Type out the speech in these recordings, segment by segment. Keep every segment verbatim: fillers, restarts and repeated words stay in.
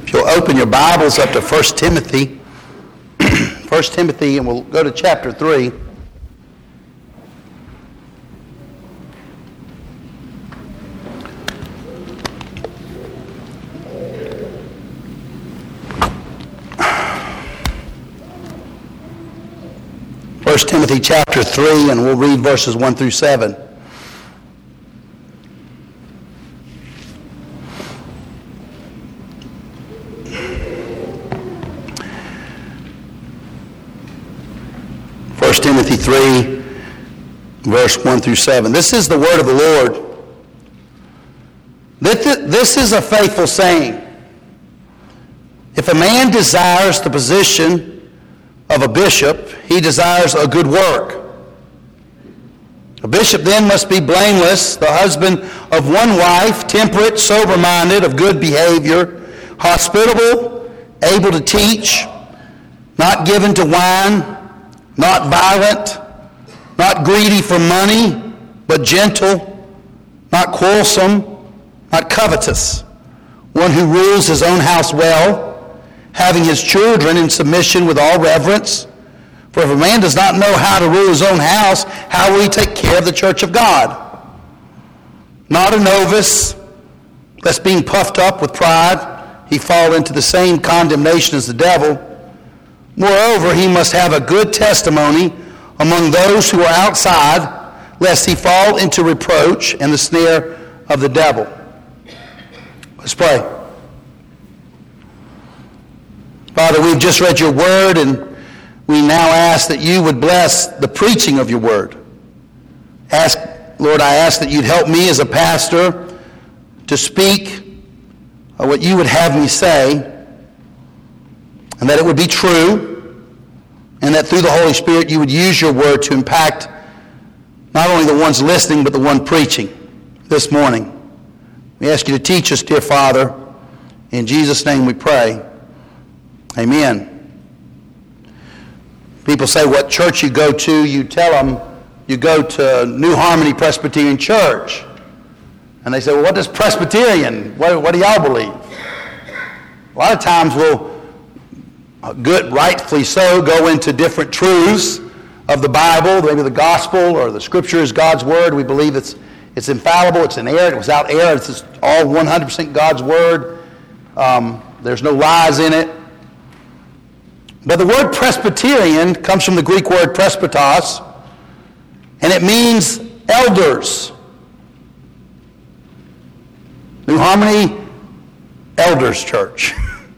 If you'll open your Bibles up to First Timothy, First Timothy, and we'll go to chapter three. First Timothy chapter three, and we'll read verses one through seven. First Timothy three, verse one through seven. This is the word of the Lord. This is a faithful saying. If a man desires the position of a bishop, he desires a good work. A bishop then must be blameless, the husband of one wife, temperate, sober-minded, of good behavior, hospitable, able to teach, not given to wine, not violent, not greedy for money, but gentle, not quarrelsome, not covetous, one who rules his own house well, having his children in submission with all reverence. For if a man does not know how to rule his own house, how will he take care of the church of God? Not a novice, lest being puffed up with pride, he fall into the same condemnation as the devil. Moreover, he must have a good testimony among those who are outside, lest he fall into reproach and the snare of the devil. Let's pray. Father, we've just read your word, and we now ask that you would bless the preaching of your word. Ask, Lord, I ask that you'd help me as a pastor to speak what you would have me say, and that it would be true, and that through the Holy Spirit you would use your word to impact not only the ones listening, but the one preaching this morning. We ask you to teach us, dear Father. In Jesus' name we pray. Amen. People say what church you go to, you tell them you go to New Harmony Presbyterian Church. And they say, well, what does Presbyterian, what, what do y'all believe? A lot of times we'll, good, rightfully so, go into different truths of the Bible, maybe the gospel or the scripture is God's word. We believe it's it's infallible, it's inerrant, it was without error, it's just all one hundred percent God's word. Um, there's no lies in it. But the word Presbyterian comes from the Greek word presbytos, and it means elders. New Harmony Elders Church.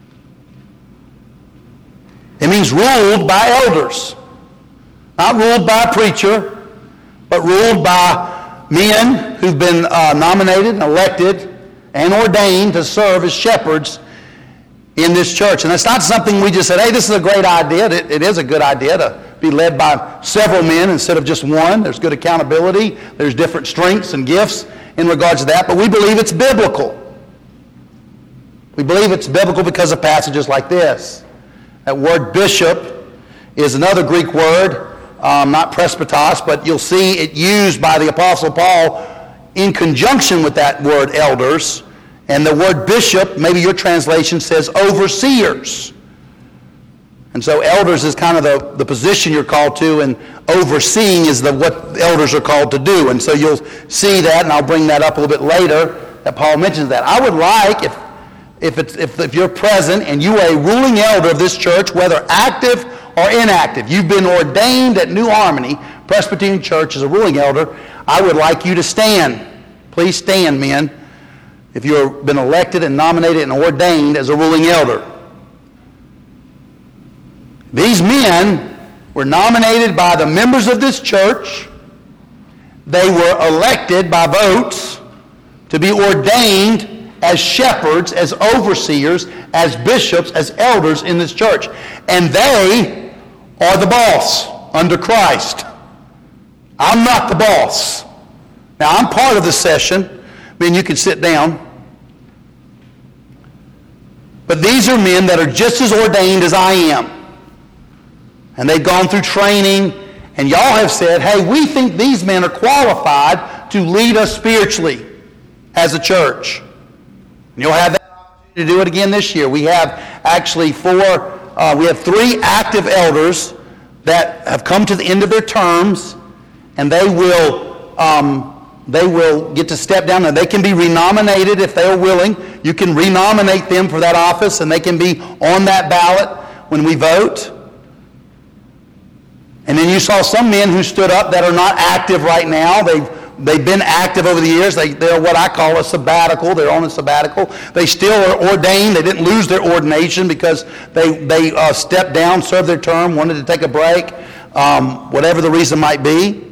It means ruled by elders. Not ruled by a preacher, but ruled by men who've been uh, nominated and elected and ordained to serve as shepherds in this church. And it's not something we just said, hey, this is a great idea. It, it is a good idea to be led by several men instead of just one. There's good accountability. There's different strengths and gifts in regards to that. But we believe it's biblical. We believe it's biblical because of passages like this. That word bishop is another Greek word, um, not presbytos, but you'll see it used by the Apostle Paul in conjunction with that word elders. And the word bishop, maybe your translation says overseers. And so elders is kind of the, the position you're called to, and overseeing is the what elders are called to do. And so you'll see that, and I'll bring that up a little bit later, that Paul mentions that. I would like, if if it's if, if you're present and you are a ruling elder of this church, whether active or inactive, you've been ordained at New Harmony Presbyterian Church as a ruling elder, I would like you to stand. Please stand, men, if you've been elected and nominated and ordained as a ruling elder. These men were nominated by the members of this church. They were elected by votes to be ordained as shepherds, as overseers, as bishops, as elders in this church. And they are the boss under Christ. I'm not the boss. Now, I'm part of the session. I mean, you can sit down. But these are men that are just as ordained as I am. And they've gone through training, and y'all have said, hey, we think these men are qualified to lead us spiritually as a church. And you'll have that opportunity to do it again this year. We have actually four, uh, we have three active elders that have come to the end of their terms, and they will um, they will get to step down, and they can be renominated if they are willing. You can renominate them for that office, and they can be on that ballot when we vote. And then you saw some men who stood up that are not active right now. They've They've been active over the years. They, they're what I call a sabbatical. They're on a sabbatical. They still are ordained. They didn't lose their ordination because they, they uh, stepped down, served their term, wanted to take a break, um, whatever the reason might be.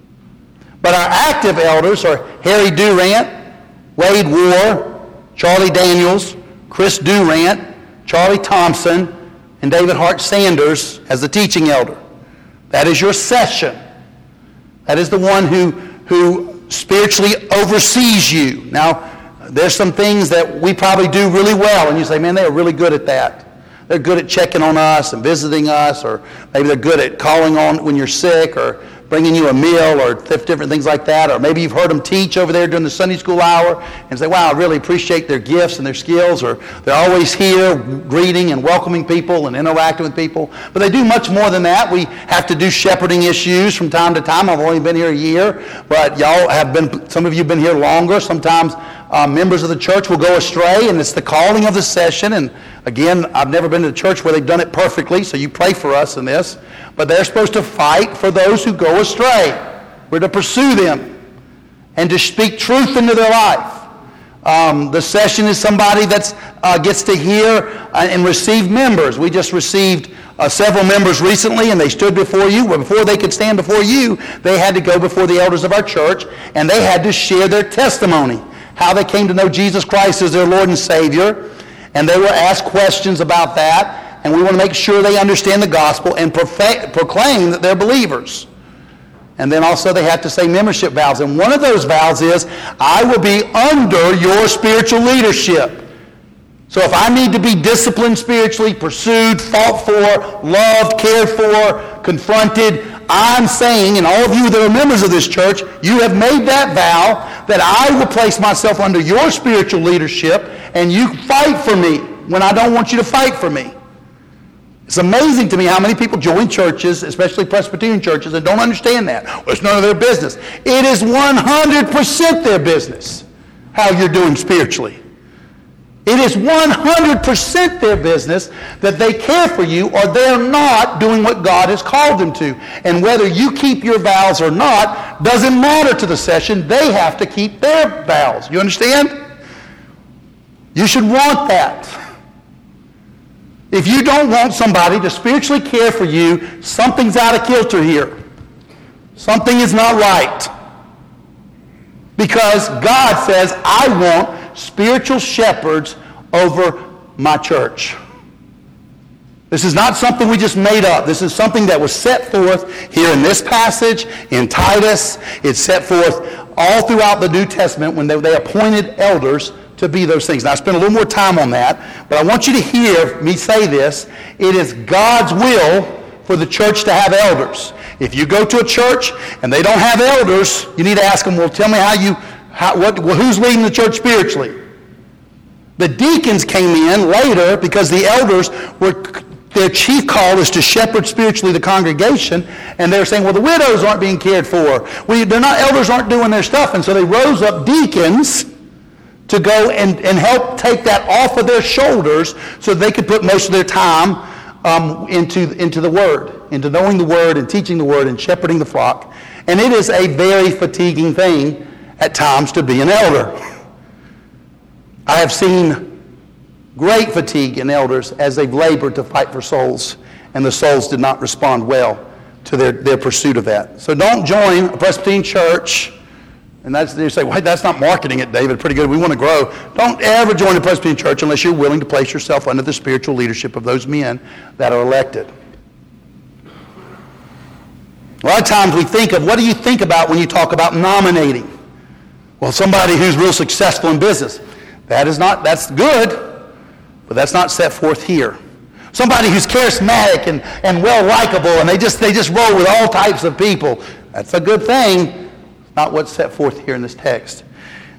But our active elders are Harry Durant, Wade War, Charlie Daniels, Chris Durant, Charlie Thompson, and David Hart Sanders as the teaching elder. That is your session. That is the one who who spiritually oversees you. Now, there's some things that we probably do really well, and you say, man, they are really good at that. They're good at checking on us and visiting us, or maybe they're good at calling on when you're sick, or bringing you a meal, or different things like that. Or maybe you've heard them teach over there during the Sunday school hour and say, wow, I really appreciate their gifts and their skills. Or they're always here greeting and welcoming people and interacting with people. But they do much more than that. We have to do shepherding issues from time to time. I've only been here a year, but y'all have been, some of you have been here longer. Sometimes uh, members of the church will go astray, and it's the calling of the session. And again, I've never been to a church where they've done it perfectly, so you pray for us in this. But they're supposed to fight for those who go astray. We're to pursue them and to speak truth into their life. Um, the session is somebody that uh, gets to hear uh, and receive members. We just received uh, several members recently, and they stood before you. Well, before they could stand before you, they had to go before the elders of our church, and they had to share their testimony, how they came to know Jesus Christ as their Lord and Savior. And they were asked questions about that. And we want to make sure they understand the gospel and profa- proclaim that they're believers. And then also they have to say membership vows. And one of those vows is, I will be under your spiritual leadership. So if I need to be disciplined spiritually, pursued, fought for, loved, cared for, confronted, I'm saying, and all of you that are members of this church, you have made that vow that I will place myself under your spiritual leadership, and you fight for me when I don't want you to fight for me. It's amazing to me how many people join churches, especially Presbyterian churches, and don't understand that. Well, it's none of their business. It is one hundred percent their business how you're doing spiritually. It is one hundred percent their business that they care for you, or they're not doing what God has called them to. And whether you keep your vows or not doesn't matter to the session. They have to keep their vows. You understand? You should want that. If you don't want somebody to spiritually care for you, something's out of kilter here. Something is not right. Because God says, I want spiritual shepherds over my church. This is not something we just made up. This is something that was set forth here in this passage, in Titus. It's set forth all throughout the New Testament when they, they appointed elders to be those things. Now, I spent a little more time on that, but I want you to hear me say this. It is God's will for the church to have elders. If you go to a church and they don't have elders, you need to ask them, well, tell me how you, how, what, well, who's leading the church spiritually? The deacons came in later because the elders were, their chief call is to shepherd spiritually the congregation, and they're saying, well, the widows aren't being cared for. We, they're not, elders aren't doing their stuff, and so they rose up deacons to go and, and help take that off of their shoulders so they could put most of their time um, into, into the Word, into knowing the Word and teaching the Word and shepherding the flock. And it is a very fatiguing thing at times to be an elder. I have seen great fatigue in elders as they've labored to fight for souls, and the souls did not respond well to their, their pursuit of that. So don't join a Presbyterian church. And that's, they say, well, that's not marketing it, David. Pretty good. We want to grow. Don't ever join a Presbyterian church unless you're willing to place yourself under the spiritual leadership of those men that are elected. A lot of times we think of, what do you think about when you talk about nominating? Well, somebody who's real successful in business. That is not, that's good, but that's not set forth here. Somebody who's charismatic and, and well-likable, and they just, they just roll with all types of people. That's a good thing. Not what's set forth here in this text.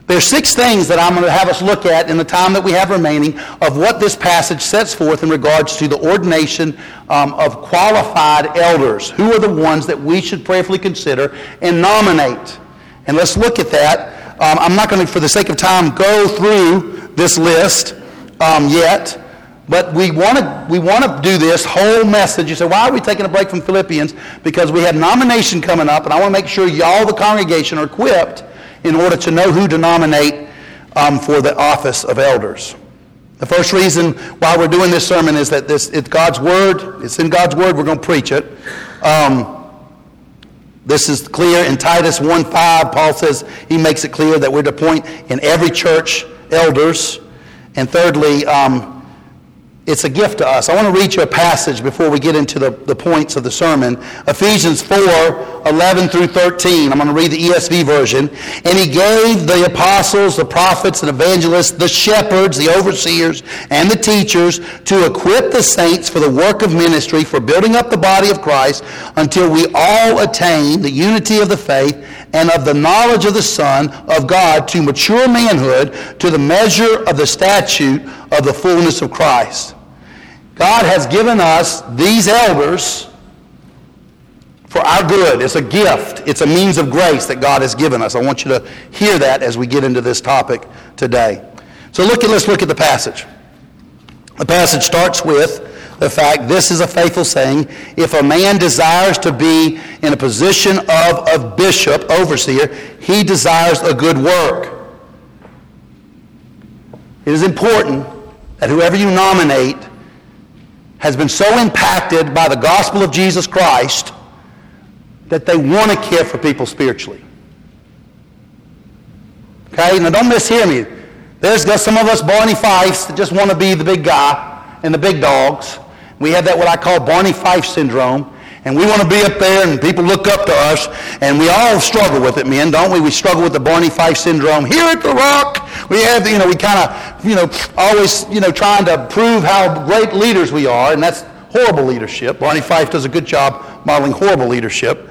There's six things that I'm going to have us look at in the time that we have remaining of what this passage sets forth in regards to the ordination um, of qualified elders. Who are the ones that we should prayerfully consider and nominate? And let's look at that. Um, I'm not going to, for the sake of time, go through this list um, yet. But we want to we want to do this whole message. You say, why are we taking a break from Philippians? Because we have nomination coming up, and I want to make sure y'all, the congregation, are equipped in order to know who to nominate um, for the office of elders. The first reason why we're doing this sermon is that this it's God's Word. It's in God's Word. We're going to preach it. Um, this is clear in Titus one five. Paul says, he makes it clear that we're to appoint in every church elders. And thirdly, um, it's a gift to us. I want to read you a passage before we get into the, the points of the sermon. Ephesians four, eleven through thirteen. I'm going to read the E S V version. And he gave the apostles, the prophets, and evangelists, the shepherds, the overseers, and the teachers to equip the saints for the work of ministry, for building up the body of Christ, until we all attain the unity of the faith and of the knowledge of the Son of God, to mature manhood, to the measure of the statute of the fullness of Christ. God has given us these elders for our good. It's a gift. It's a means of grace that God has given us. I want you to hear that as we get into this topic today. So look at, let's look at the passage. The passage starts with the fact, this is a faithful saying, if a man desires to be in a position of, of bishop, overseer, he desires a good work. It is important that whoever you nominate has been so impacted by the gospel of Jesus Christ that they want to care for people spiritually. Okay? Now don't mishear me. There's some of us Barney Fifes that just want to be the big guy and the big dogs. We have that what I call Barney Fife syndrome. And we want to be up there and people look up to us. And we all struggle with it, men, don't we? We struggle with the Barney Fife syndrome. Here at the Rock, we have, you know, we kind of, you know, always, you know, trying to prove how great leaders we are. And that's horrible leadership. Barney Fife does a good job modeling horrible leadership.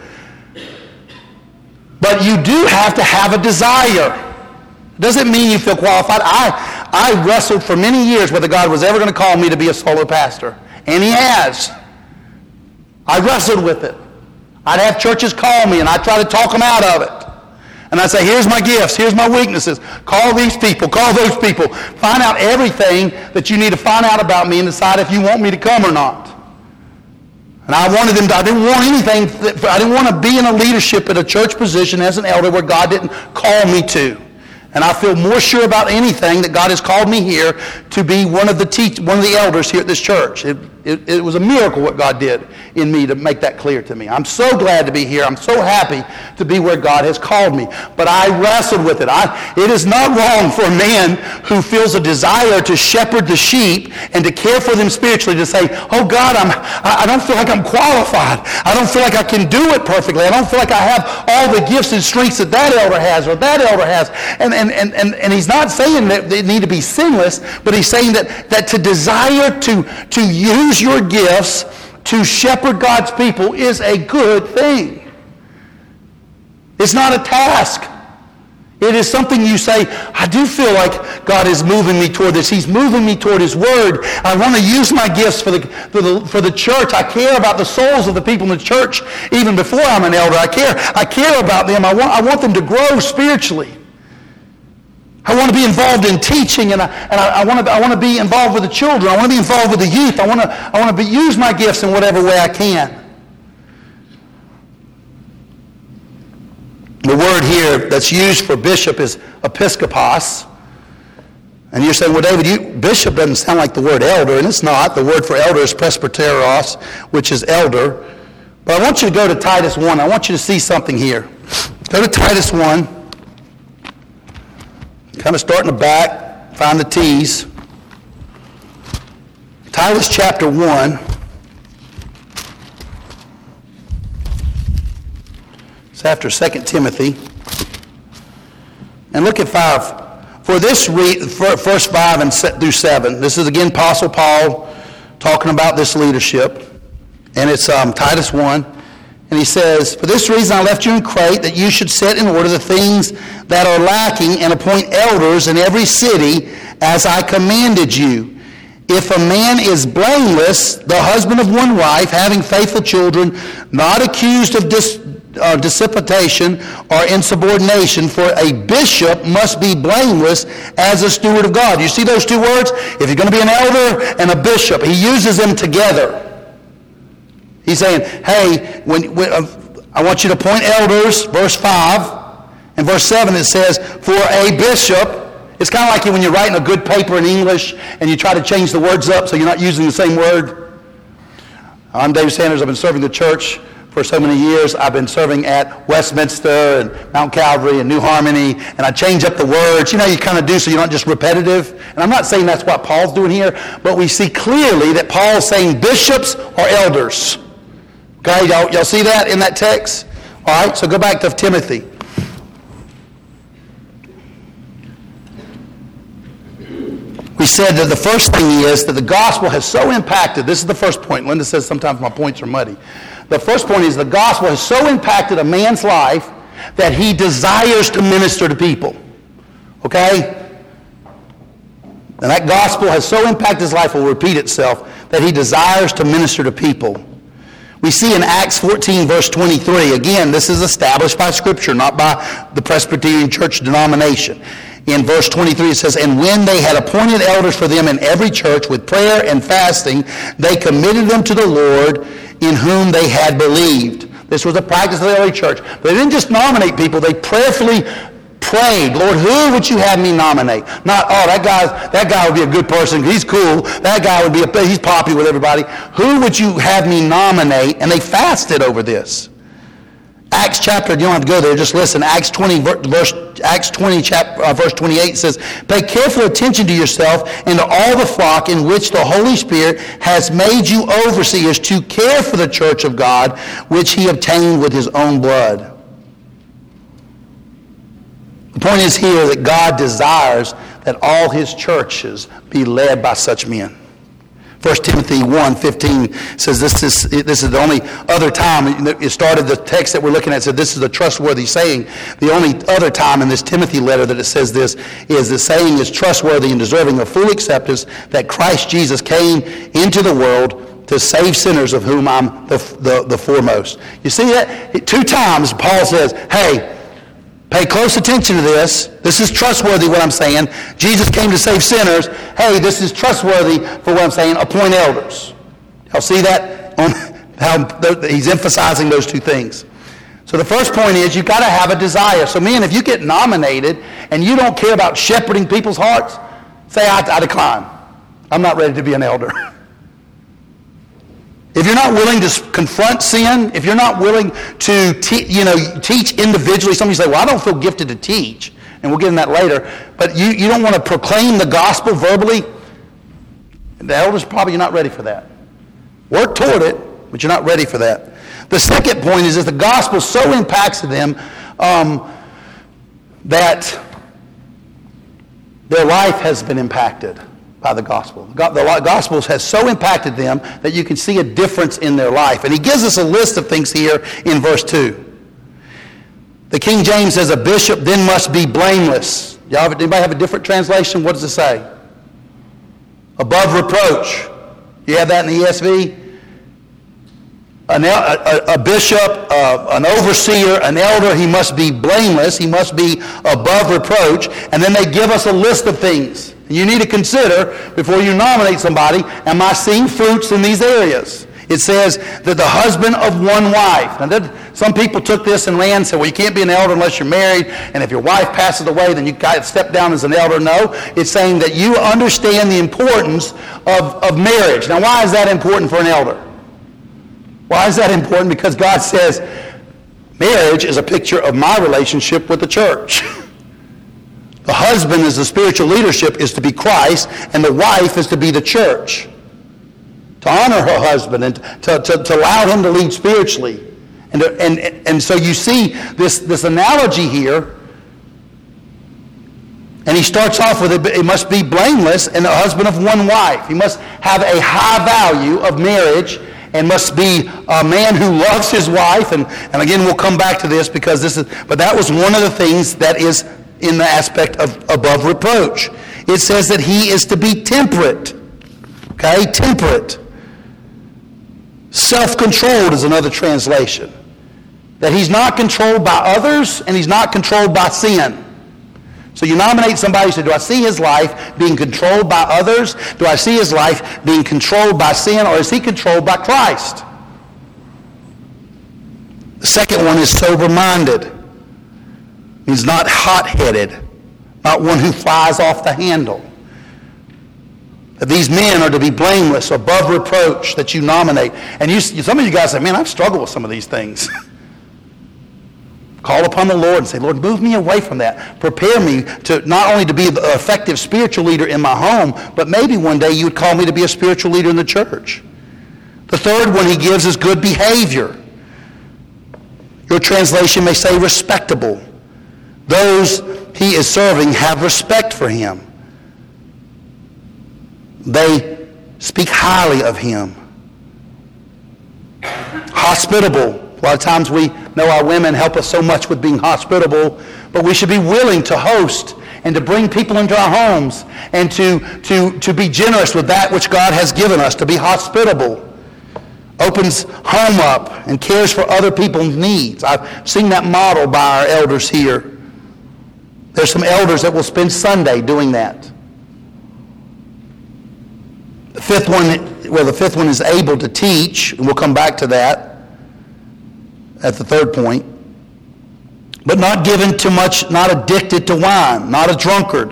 But you do have to have a desire. Doesn't mean you feel qualified. I, I wrestled for many years whether God was ever going to call me to be a solo pastor. And he has. I wrestled with it. I'd have churches call me and I'd try to talk them out of it. And I'd say, here's my gifts, here's my weaknesses. Call these people, call those people. Find out everything that you need to find out about me and decide if you want me to come or not. And I wanted them to, I didn't want anything, that, I didn't want to be in a leadership at a church position as an elder where God didn't call me to. And I feel more sure about anything that God has called me here to be one of the teach, one of the elders here at this church. It, it, it was a miracle what God did in me to make that clear to me. I'm so glad to be here. I'm so happy to be where God has called me. But I wrestled with it. I, it is not wrong for a man who feels a desire to shepherd the sheep and to care for them spiritually to say, oh God, I'm, I, I don't feel like I'm qualified. I don't feel like I can do it perfectly. I don't feel like I have all the gifts and strengths that that elder has or that elder has. And, and And, and, and he's not saying that they need to be sinless, but he's saying that, that to desire to, to use your gifts to shepherd God's people is a good thing. It's not a task. It is something you say, I do feel like God is moving me toward this. He's moving me toward His Word. I want to use my gifts for the, for the, for the church. I care about the souls of the people in the church even before I'm an elder. I care, I care about them. I want, I want them to grow spiritually. I want to be involved in teaching, and I, and I, I want to I want to be involved with the children. I want to be involved with the youth. I want to I want to be, use my gifts in whatever way I can. The word here that's used for bishop is episkopos. And you're saying, well, David, you, bishop doesn't sound like the word elder, and it's not. The word for elder is presbyteros, which is elder. But I want you to go to Titus one. I want you to see something here. Go to Titus one. Kind of start in the back, find the T's. Titus chapter one. It's after Second Timothy. And look at five. For this, re- verse five and through seven. This is again Apostle Paul talking about this leadership. And it's um, Titus one. And he says, for this reason I left you in Crete, that you should set in order the things that are lacking and appoint elders in every city as I commanded you. If a man is blameless, the husband of one wife, having faithful children, not accused of dis, uh, dissipation or insubordination, for a bishop must be blameless as a steward of God. You see those two words? If you're going to be an elder and a bishop, he uses them together. He's saying, hey, when, when uh, I want you to appoint elders, verse five, and verse seven it says, for a bishop. It's kind of like when you're writing a good paper in English and you try to change the words up so you're not using the same word. I'm Dave Sanders. I've been serving the church for so many years. I've been serving at Westminster and Mount Calvary and New Harmony, and I change up the words. You know, you kind of do so you're not just repetitive. And I'm not saying that's what Paul's doing here, but we see clearly that Paul's saying bishops or elders. Okay, y'all, y'all see that in that text? All right, so go back to Timothy. We said that the first thing is that the gospel has so impacted, this is the first point. Linda says sometimes my points are muddy. The first point is the gospel has so impacted a man's life that he desires to minister to people. Okay? And that gospel has so impacted his life, will repeat itself, that he desires to minister to people. We see in Acts fourteen, verse twenty-three, again, this is established by Scripture, not by the Presbyterian Church denomination. In verse twenty-three, it says, and when they had appointed elders for them in every church with prayer and fasting, they committed them to the Lord in whom they had believed. This was a practice of the early church. But they didn't just nominate people, they prayerfully prayed, Lord, who would you have me nominate? Not, oh, that guy, that guy would be a good person, he's cool, that guy would be, a, he's popular with everybody. Who would you have me nominate? And they fasted over this. Acts chapter, you don't have to go there, just listen. Acts twenty, verse, Acts twenty, chapter, uh, verse twenty-eight says, pay careful attention to yourself and to all the flock in which the Holy Spirit has made you overseers to care for the church of God, which he obtained with his own blood. The point is here that God desires that all his churches be led by such men. First Timothy one fifteen says this is this is the only other time, it started the text that we're looking at said this is a trustworthy saying. The only other time in this Timothy letter that it says this is the saying is trustworthy and deserving of full acceptance, that Christ Jesus came into the world to save sinners, of whom I'm the, the, the foremost. You see that? Two times Paul says, hey, pay close attention to this. This is trustworthy, what I'm saying. Jesus came to save sinners. Hey, this is trustworthy for what I'm saying. Appoint elders. Y'all see that? On how he's emphasizing those two things. So the first point is you've got to have a desire. So men, if you get nominated and you don't care about shepherding people's hearts, say, I, I decline. I'm not ready to be an elder. If you're not willing to confront sin, if you're not willing to te- you know, teach individually, somebody say, well, I don't feel gifted to teach, and we'll get in that later, but you, you don't want to proclaim the gospel verbally, the elders probably you're not ready for that. Work toward it, but you're not ready for that. The second point is that the gospel so impacts them um, that their life has been impacted by the gospel. The gospel has so impacted them that you can see a difference in their life. And he gives us a list of things here in verse two. The King James says, a bishop then must be blameless. Y'all have, anybody have a different translation? What does it say? Above reproach. You have that in the E S V? An, a, a bishop, uh, an overseer, an elder, he must be blameless. He must be above reproach. And then they give us a list of things you need to consider before you nominate somebody. Am I seeing fruits in these areas? It says that the husband of one wife. Now, that, some people took this and ran and said, well, you can't be an elder unless you're married, and if your wife passes away, then you got to step down as an elder. No, it's saying that you understand the importance of, of marriage. Now, why is that important for an elder? Why is that important? Because God says marriage is a picture of my relationship with the church. The husband as the spiritual leadership is to be Christ, and the wife is to be the church. To honor her husband and to, to, to allow him to lead spiritually. And, to, and, and so you see this, this analogy here. And he starts off with, it, it must be blameless and a husband of one wife. He must have a high value of marriage and must be a man who loves his wife. And, and again, we'll come back to this because this is, but that was one of the things that is in the aspect of above reproach. It says that he is to be temperate. Okay, temperate. Self-controlled is another translation. That he's not controlled by others and he's not controlled by sin. So you nominate somebody, you say, do I see his life being controlled by others? Do I see his life being controlled by sin, or is he controlled by Christ? The second one is sober-minded. He's not hot-headed, not one who flies off the handle. That these men are to be blameless, above reproach that you nominate. And you, some of you guys say, man, I've struggled with some of these things. Call upon the Lord and say, Lord, move me away from that. Prepare me to not only to be an effective spiritual leader in my home, but maybe one day you would call me to be a spiritual leader in the church. The third one he gives is good behavior. Your translation may say respectable. Those he is serving have respect for him. They speak highly of him. Hospitable. A lot of times we know our women help us so much with being hospitable, but we should be willing to host and to bring people into our homes and to, to, to be generous with that which God has given us, to be hospitable. Opens home up and cares for other people's needs. I've seen that model by our elders here. There's some elders that will spend Sunday doing that. The fifth one, well, the fifth one is able to teach, and we'll come back to that at the third point. But not given to much, not addicted to wine, not a drunkard.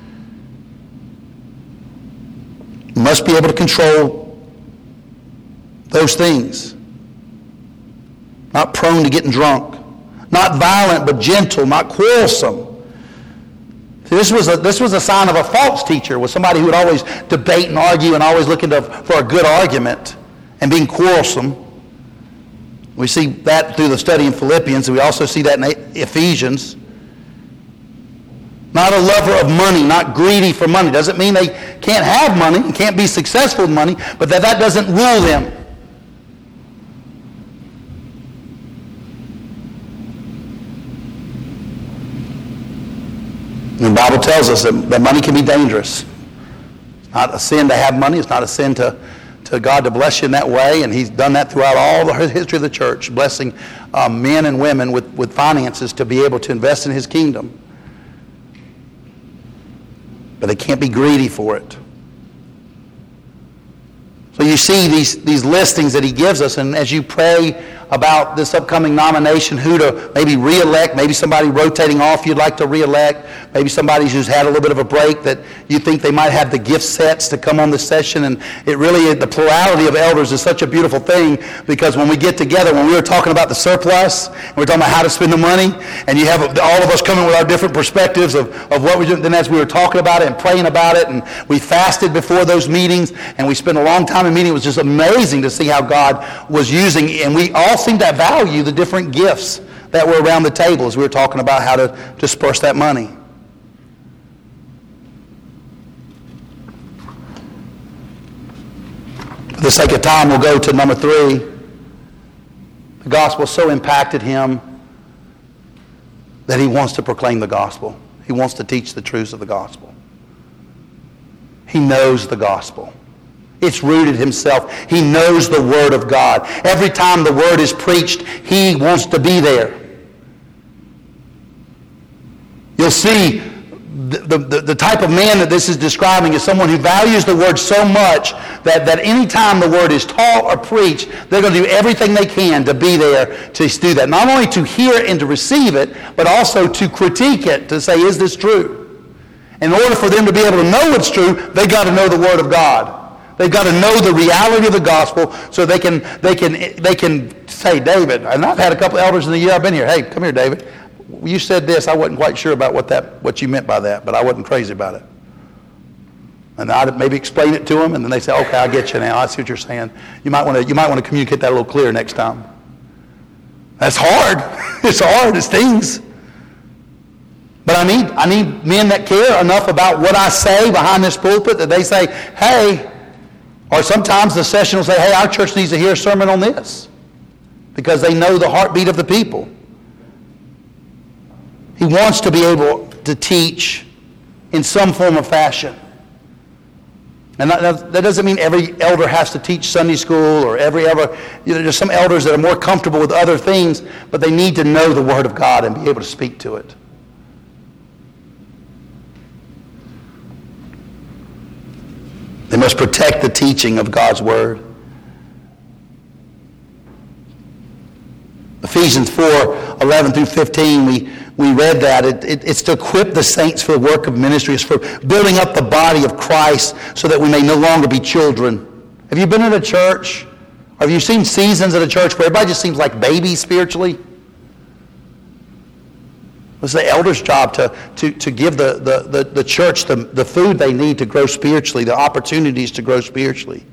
You must be able to control those things. Not prone to getting drunk. Not violent, but gentle, not quarrelsome. See, this was a, this was a sign of a false teacher, was somebody who would always debate and argue and always looking to, for a good argument and being quarrelsome. We see that through the study in Philippians, and we also see that in Ephesians. Not a lover of money, not greedy for money. Doesn't mean they can't have money and can't be successful with money, but that that doesn't rule them. The Bible tells us that, that money can be dangerous. It's not a sin to have money. It's not a sin to, to God to bless you in that way. And he's done that throughout all the history of the church, blessing um, men and women with, with finances to be able to invest in his kingdom. But they can't be greedy for it. So you see these, these listings that he gives us, and as you pray about this upcoming nomination, who to maybe re-elect, maybe somebody rotating off you'd like to re-elect, maybe somebody who's had a little bit of a break that you think they might have the gift sets to come on the session. And it really, the plurality of elders is such a beautiful thing, because when we get together, when we were talking about the surplus, and we we're talking about how to spend the money, and you have all of us coming with our different perspectives of, of what we do, then as we were talking about it and praying about it, and we fasted before those meetings, and we spent a long time in meeting, it was just amazing to see how God was using, and we all seem to value the different gifts that were around the table as we were talking about how to disperse that money. For the sake of time, we'll go to number three. The gospel so impacted him that he wants to proclaim the gospel. He wants to teach the truths of the gospel. He knows the gospel. It's rooted himself. He knows the Word of God. Every time the Word is preached, he wants to be there. You'll see the, the, the type of man that this is describing is someone who values the Word so much that, that any time the Word is taught or preached, they're going to do everything they can to be there to do that. Not only to hear it and to receive it, but also to critique it, to say, is this true? In order for them to be able to know it's true, they've got to know the Word of God. They've got to know the reality of the gospel so they can they can they can say, David, and I've had a couple elders in the year I've been here. Hey, come here, David. You said this. I wasn't quite sure about what that what you meant by that, but I wasn't crazy about it. And I'd maybe explain it to them, and then they say, okay, I get you now. I see what you're saying. You might want to you might want to communicate that a little clearer next time. That's hard. It's hard. It stings. But I need I need men that care enough about what I say behind this pulpit that they say, hey, Or sometimes the session will say, hey, our church needs to hear a sermon on this, because they know the heartbeat of the people. He wants to be able to teach in some form or fashion. And that, that doesn't mean every elder has to teach Sunday school, or every elder, you know, there's some elders that are more comfortable with other things, but they need to know the Word of God and be able to speak to it. They must protect the teaching of God's Word. Ephesians four, eleven through fifteen, we, we read that. It, it, it's to equip the saints for the work of ministry. It's for building up the body of Christ so that we may no longer be children. Have you been in a church? Have you seen seasons at a church where everybody just seems like babies spiritually? It's the elder's job to, to, to give the, the, the, the church the, the food they need to grow spiritually, the opportunities to grow spiritually.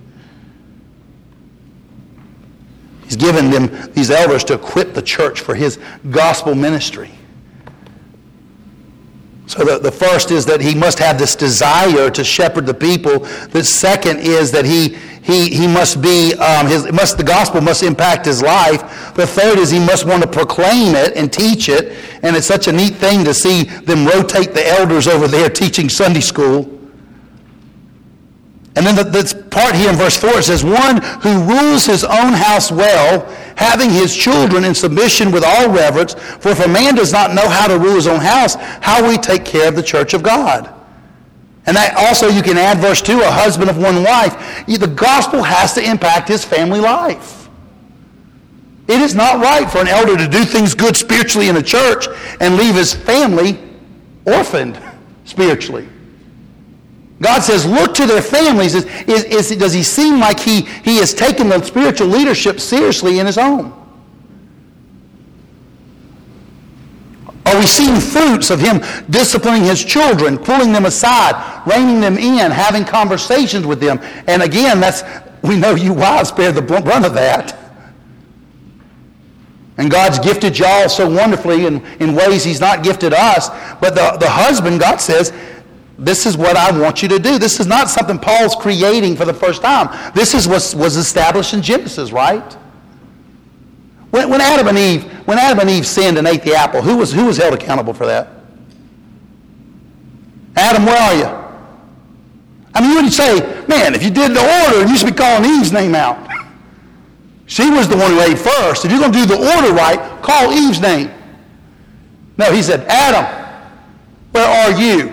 He's given them, these elders, to equip the church for his gospel ministry. So the, the first is that he must have this desire to shepherd the people. The second is that he he he must be um, his must the gospel must impact his life. The third is he must want to proclaim it and teach it. And it's such a neat thing to see them rotate the elders over there teaching Sunday school. And then the, this part here in verse four, it says, one who rules his own house well, having his children in submission with all reverence. For if a man does not know how to rule his own house, how will he take care of the church of God? And that also, you can add verse two, a husband of one wife. The gospel has to impact his family life. It is not right for an elder to do things good spiritually in a church and leave his family orphaned spiritually. God says, look to their families. Is, is, is, does he seem like he, he has taken the spiritual leadership seriously in his home? Are we seeing fruits of him disciplining his children, pulling them aside, reining them in, having conversations with them? And again, that's we know you wives bear the brunt of that. And God's gifted y'all so wonderfully in, in ways he's not gifted us. But the, the husband, God says, this is what I want you to do. This is not something Paul's creating for the first time. This is what was established in Genesis, right? When, when Adam and Eve, when Adam and Eve sinned and ate the apple, who was who was held accountable for that? Adam, where are you? I mean, you would say, man, if you did the order, you should be calling Eve's name out. She was the one who ate first. If you're going to do the order right, call Eve's name. No, he said, Adam, where are you?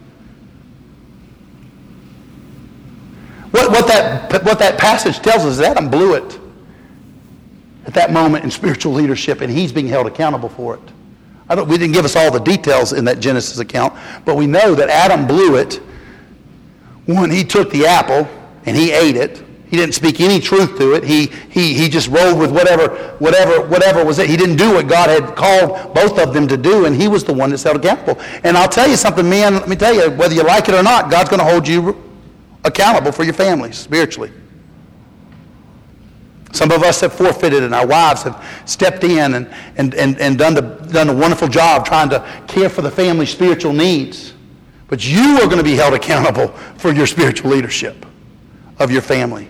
What, what, that, what that passage tells us is Adam blew it at that moment in spiritual leadership, and he's being held accountable for it. I don't, we didn't give us all the details in that Genesis account, but we know that Adam blew it when he took the apple and he ate it. He didn't speak any truth to it. He he he just rolled with whatever whatever whatever was it. He didn't do what God had called both of them to do, and he was the one that's held accountable. And I'll tell you something, man. Let me tell you, whether you like it or not, God's going to hold you accountable for your families spiritually. Some of us have forfeited, and our wives have stepped in and and and, and done the done a wonderful job trying to care for the family's spiritual needs. But you are going to be held accountable for your spiritual leadership of your family.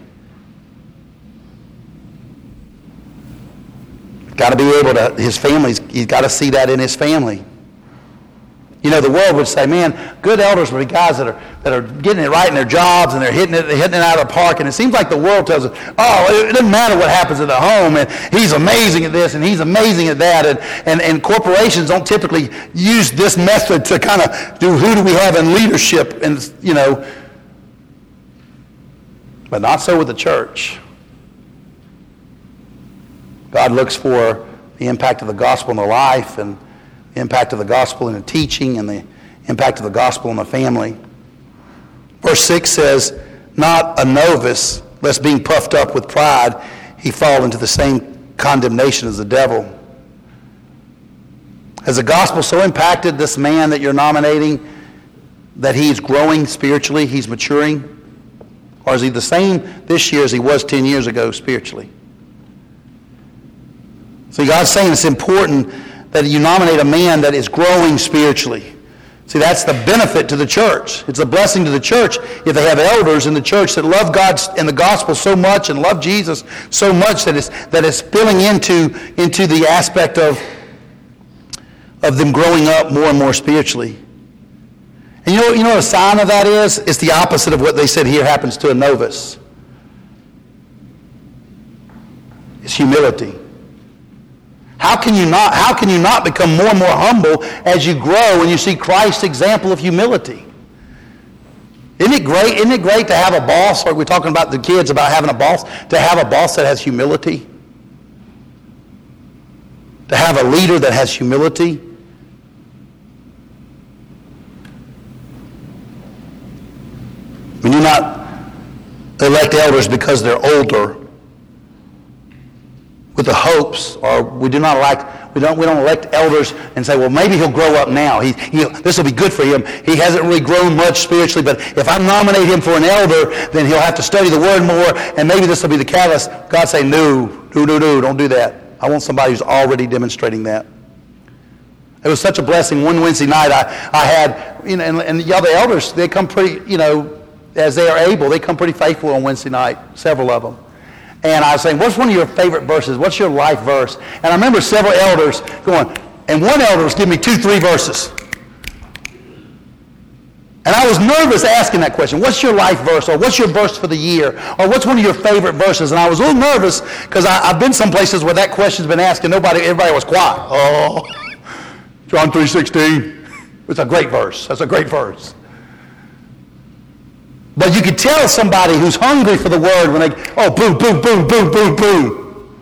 Got to be able to, his family's, he's got to see that in his family. You know, the world would say, man, good elders would be guys that are that are getting it right in their jobs and they're hitting it, hitting it out of the park. And it seems like the world tells us, oh, it doesn't matter what happens at the home, and he's amazing at this and he's amazing at that. And and, and corporations don't typically use this method to kind of do who do we have in leadership, and you know, but not so with the church. God looks for the impact of the gospel in the life, and the impact of the gospel in the teaching, and the impact of the gospel in the family. Verse six says, not a novice, lest being puffed up with pride, he fall into the same condemnation as the devil. Has the gospel so impacted this man that you're nominating that he's growing spiritually, he's maturing? Or is he the same this year as he was ten years ago spiritually? See, God's saying it's important that you nominate a man that is growing spiritually. See, that's the benefit to the church. It's a blessing to the church if they have elders in the church that love God and the gospel so much and love Jesus so much that it's, that it's spilling into, into the aspect of, of them growing up more and more spiritually. And you know, you know what a sign of that is? It's the opposite of what they said here happens to a novice. It's humility. How can you not, how can you not become more and more humble as you grow and you see Christ's example of humility? Isn't it great? Isn't it great to have a boss, like we're talking about the kids about having a boss, to have a boss that has humility? To have a leader that has humility? We do not elect elders because they're older with the hopes, or we do not elect, we don't, we don't elect elders and say, well, maybe he'll grow up now. He, he, this will be good for him. He hasn't really grown much spiritually, but if I nominate him for an elder, then he'll have to study the Word more, and maybe this will be the catalyst. God say, no, no, no, no, don't do that. I want somebody who's already demonstrating that. It was such a blessing. One Wednesday night, I, I had, you know, and, and the other elders, they come pretty, you know, as they are able, they come pretty faithful on Wednesday night, several of them. And I was saying, what's one of your favorite verses? What's your life verse? And I remember several elders going, and one elder was giving me two, three verses. And I was nervous asking that question. What's your life verse? Or what's your verse for the year? Or what's one of your favorite verses? And I was a little nervous because I've been some places where that question's been asked and nobody, everybody was quiet. Oh, John three sixteen. It's a great verse. That's a great verse. But you could tell somebody who's hungry for the Word when they, oh, boom, boom, boom, boom, boom, boom.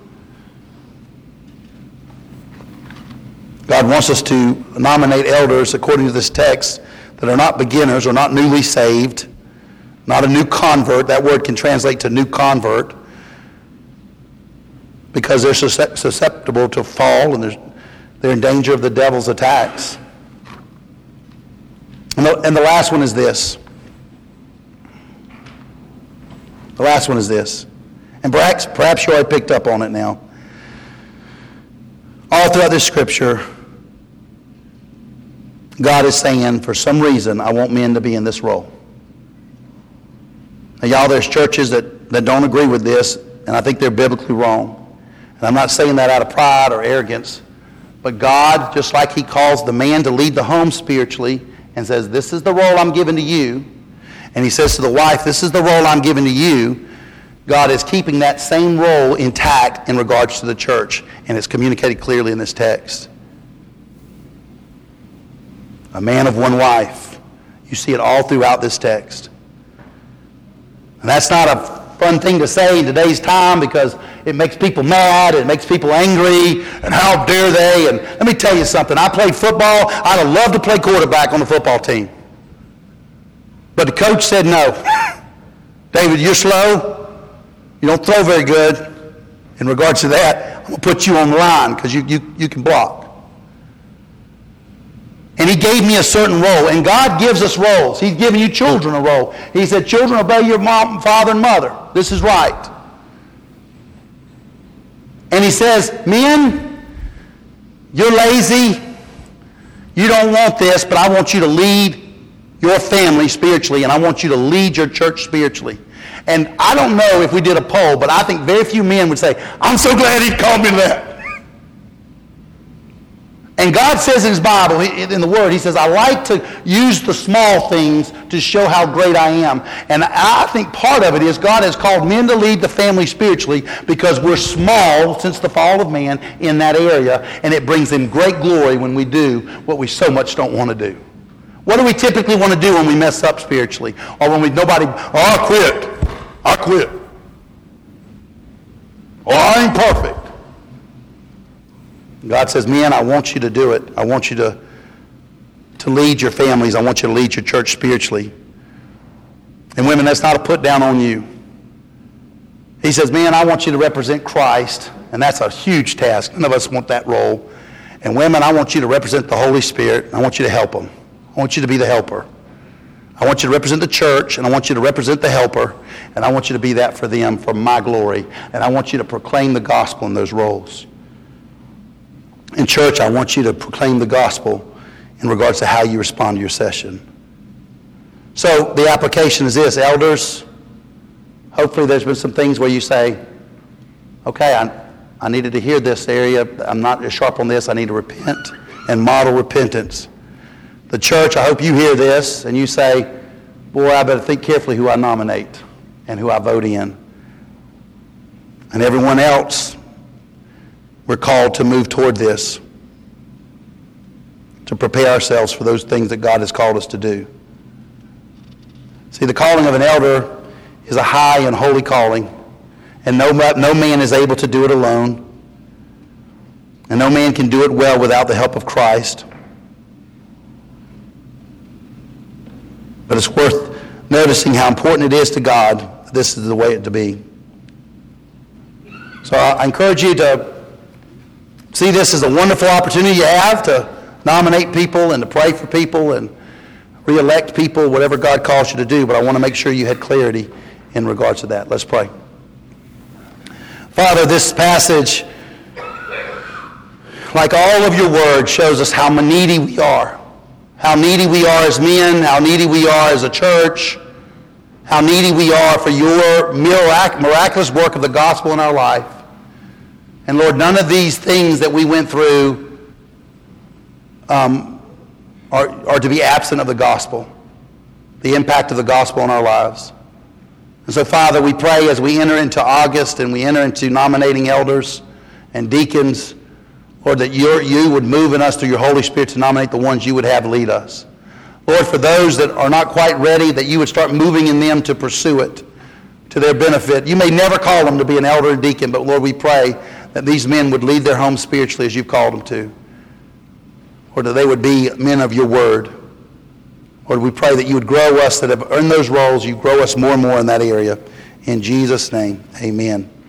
God wants us to nominate elders according to this text that are not beginners or not newly saved, not a new convert. That word can translate to new convert because they're susceptible to fall and they're in danger of the devil's attacks. And the, and the last one is this. The last one is this. And perhaps, perhaps you already picked up on it now. All throughout this scripture, God is saying, for some reason, I want men to be in this role. Now, y'all, there's churches that, that don't agree with this, and I think they're biblically wrong. And I'm not saying that out of pride or arrogance, but God, just like he calls the man to lead the home spiritually and says, this is the role I'm giving to you, and he says to the wife, this is the role I'm giving to you, God is keeping that same role intact in regards to the church, and it's communicated clearly in this text. A man of one wife. You see it all throughout this text. And that's not a fun thing to say in today's time because it makes people mad, it makes people angry, and how dare they? And let me tell you something. I played football. I'd have loved to play quarterback on the football team. But the coach said no. David, you're slow. You don't throw very good. In regards to that, I'm going to put you on the line because you, you, you can block. And he gave me a certain role. And God gives us roles. He's given you children a role. He said, children, obey your mom, father and mother. This is right. And he says, men, you're lazy. You don't want this, but I want you to lead your family spiritually, and I want you to lead your church spiritually. And I don't know if we did a poll, but I think very few men would say, I'm so glad he called me to that. And God says in his Bible, in the Word, he says, I like to use the small things to show how great I am. And I think part of it is God has called men to lead the family spiritually because we're small since the fall of man in that area, and it brings him great glory when we do what we so much don't want to do. What do we typically want to do when we mess up spiritually? Or when we, nobody, oh, I quit. I quit. Oh, I ain't perfect. God says, men, I want you to do it. I want you to, to lead your families. I want you to lead your church spiritually. And women, that's not a put down on you. He says, man, I want you to represent Christ. And that's a huge task. None of us want that role. And women, I want you to represent the Holy Spirit. I want you to help them. I want you to be the helper. I want you to represent the church, and I want you to represent the helper, and I want you to be that for them, for my glory. And I want you to proclaim the gospel in those roles. In church, I want you to proclaim the gospel in regards to how you respond to your session. So the application is this, elders, hopefully there's been some things where you say, okay, I, I needed to hear this area. I'm not as sharp on this. I need to repent and model repentance. The church, I hope you hear this and you say, boy, I better think carefully who I nominate and who I vote in. And everyone else, we're called to move toward this, to prepare ourselves for those things that God has called us to do. See, the calling of an elder is a high and holy calling, and no, no man is able to do it alone, and no man can do it well without the help of Christ. But it's worth noticing how important it is to God that this is the way it to be. So I encourage you to see this as a wonderful opportunity you have to nominate people and to pray for people and re-elect people, whatever God calls you to do. But I want to make sure you had clarity in regards to that. Let's pray. Father, this passage, like all of your word, shows us how needy we are. How needy we are as men, how needy we are as a church, how needy we are for your mirac- miraculous work of the gospel in our life. And Lord, none of these things that we went through um, are, are to be absent of the gospel, the impact of the gospel in our lives. And so, Father, we pray as we enter into August and we enter into nominating elders and deacons, Lord, that you're, you would move in us through your Holy Spirit to nominate the ones you would have lead us. Lord, for those that are not quite ready, that you would start moving in them to pursue it to their benefit. You may never call them to be an elder and deacon, but Lord, we pray that these men would lead their home spiritually as you've called them to. Or that they would be men of your word. Lord, we pray that you would grow us, that have earned those roles, you grow us more and more in that area. In Jesus' name, amen.